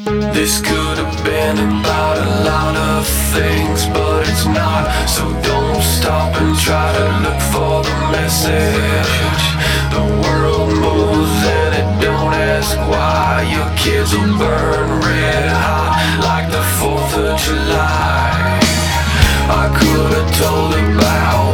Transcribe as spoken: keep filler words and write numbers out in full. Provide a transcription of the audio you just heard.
This could have been about a lot of things, but it's not. So don't stop and try to look for the message. The world moves and it don't ask why. Your kids will burn red hot like the fourth of July. I could have told about